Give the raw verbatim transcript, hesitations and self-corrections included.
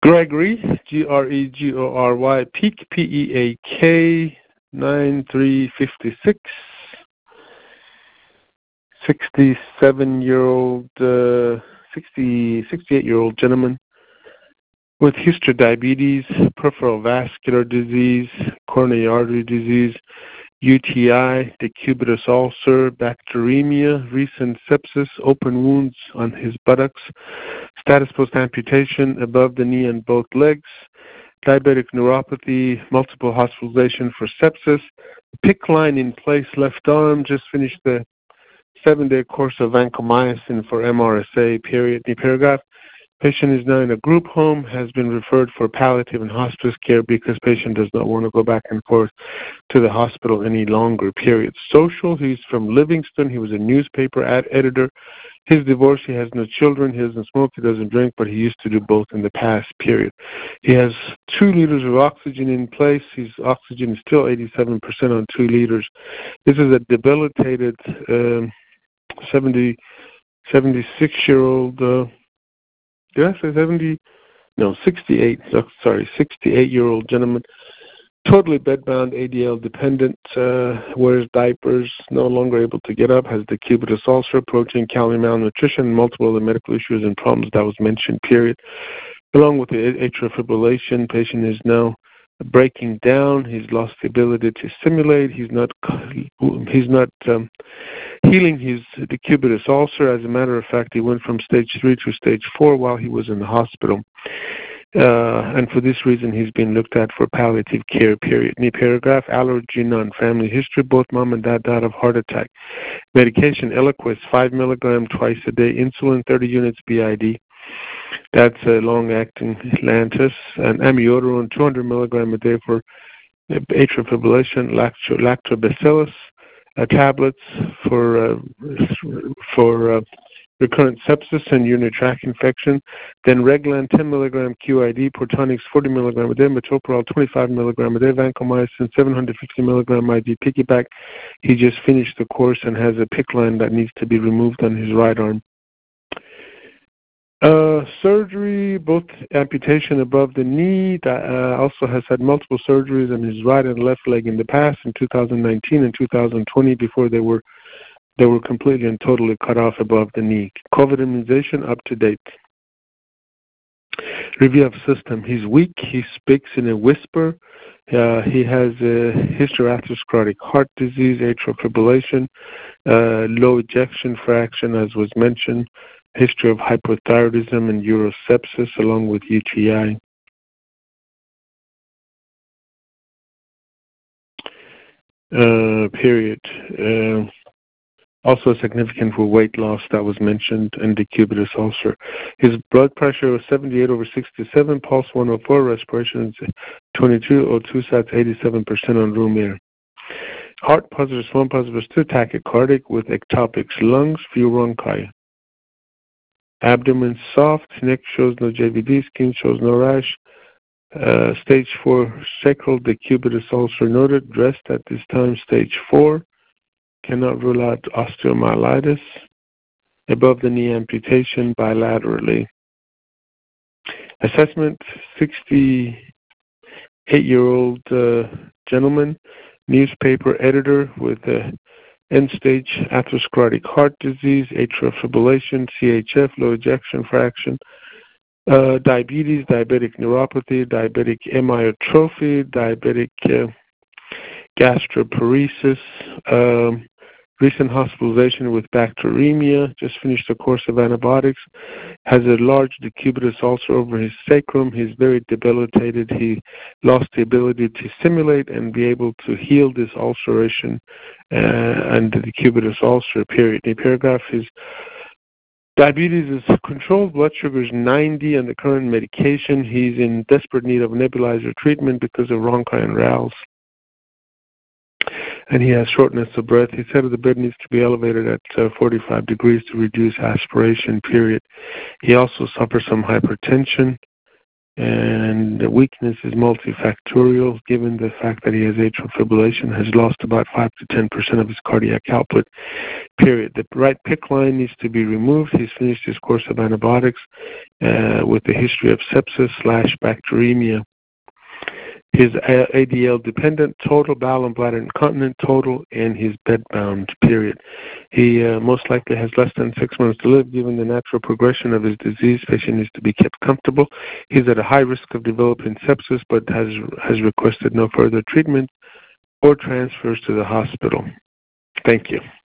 Gregory, G R E G O R Y, Peak, P E A K, nine three five six, sixty-seven-year-old, uh, sixty, sixty-eight-year-old gentleman with history of diabetes, peripheral vascular disease, coronary artery disease, U T I, decubitus ulcer, bacteremia, recent sepsis, open wounds on his buttocks, status post-amputation, above the knee and both legs, diabetic neuropathy, multiple hospitalization for sepsis, P I C C line in place, left arm, just finished the seven-day course of vancomycin for M R S A, period, knee paragraph. Patient is now in a group home, has been referred for palliative and hospice care because patient does not want to go back and forth to the hospital any longer, period. Social, he's from Livingston. He was a newspaper ad editor. His divorce, he has no children. He doesn't smoke, he doesn't drink, but he used to do both in the past, period. He has two liters of oxygen in place. His oxygen is still eighty-seven percent on two liters. This is a debilitated um, seventy, seventy-six-year-old... Uh, Did I say seventy? No, sixty-eight. Sorry, sixty-eight-year-old gentleman, totally bedbound, A D L dependent, uh, wears diapers, no longer able to get up, has decubitus ulcer, protein, calorie malnutrition, multiple other medical issues and problems that was mentioned, period. Along with the atrial fibrillation, patient is now breaking down. He's lost the ability to simulate. He's not, he's not um, healing his decubitus ulcer. As a matter of fact, he went from stage three to stage four while he was in the hospital. Uh, and for this reason, he's been looked at for palliative care, period. Knee paragraph, allergy, non-family history. Both mom and dad died of heart attack. Medication, Eliquis, five milligrams twice a day. Insulin, thirty units B I D. That's a long-acting Lantus. And amiodarone, two hundred milligrams a day for atrial fibrillation. Lacto, lactobacillus uh, tablets for, uh, for uh, recurrent sepsis and urinary tract infection. Then Reglan, ten milligrams Q I D, Protonix, forty milligrams a day, metoprolol, twenty-five milligrams a day, vancomycin, seven hundred fifty milligrams I V piggyback. He just finished the course and has a P I C line that needs to be removed on his right arm. Uh, surgery, both amputation above the knee, uh, also has had multiple surgeries on his right and left leg in the past in two thousand nineteen and two thousand twenty before they were They were completely and totally cut off above the knee. COVID immunization up to date. Review of system. He's weak. He speaks in a whisper. Uh, he has a history of atherosclerotic heart disease, atrial fibrillation, uh, low ejection fraction, as was mentioned, history of hypothyroidism and urosepsis, along with U T I. Uh, period. Uh, Also significant for weight loss that was mentioned, and decubitus ulcer. His blood pressure was seventy-eight over sixty-seven, pulse one oh four, respiration twenty-two, O two sats eighty-seven percent on room air. Heart positive, small positive, two tachycardic with ectopic lungs, few bronchi. Abdomen soft, neck shows no J V D, skin shows no rash. Uh, stage four sacral decubitus ulcer noted, dressed at this time, stage four. Cannot rule out osteomyelitis. Above the knee amputation bilaterally. Assessment, sixty-eight-year-old uh, gentleman, newspaper editor with uh, end-stage atherosclerotic heart disease, atrial fibrillation, C H F, low ejection fraction, uh, diabetes, diabetic neuropathy, diabetic amyotrophy, diabetic uh, gastroparesis, um, recent hospitalization with bacteremia, just finished a course of antibiotics, has a large decubitus ulcer over his sacrum. He's very debilitated. He lost the ability to simulate and be able to heal this ulceration uh, and the decubitus ulcer, period. The paragraph is diabetes is controlled, blood sugar is ninety, and the current medication. He's in desperate need of nebulizer treatment because of rhonchi and rales. And he has shortness of breath. His head of the bed needs to be elevated at uh, forty-five degrees to reduce aspiration, period. He also suffers from hypertension. and the weakness is multifactorial given the fact that he has atrial fibrillation, has lost about five to ten percent of his cardiac output, period. The right P I C C line needs to be removed. He's finished his course of antibiotics uh, with a history of sepsis slash bacteremia. His A D L dependent, total bowel and bladder incontinent, total, and he's bedbound, period. He uh, most likely has less than six months to live. Given the natural progression of his disease, patient needs to be kept comfortable. He's at a high risk of developing sepsis, but has has requested no further treatment or transfers to the hospital. Thank you.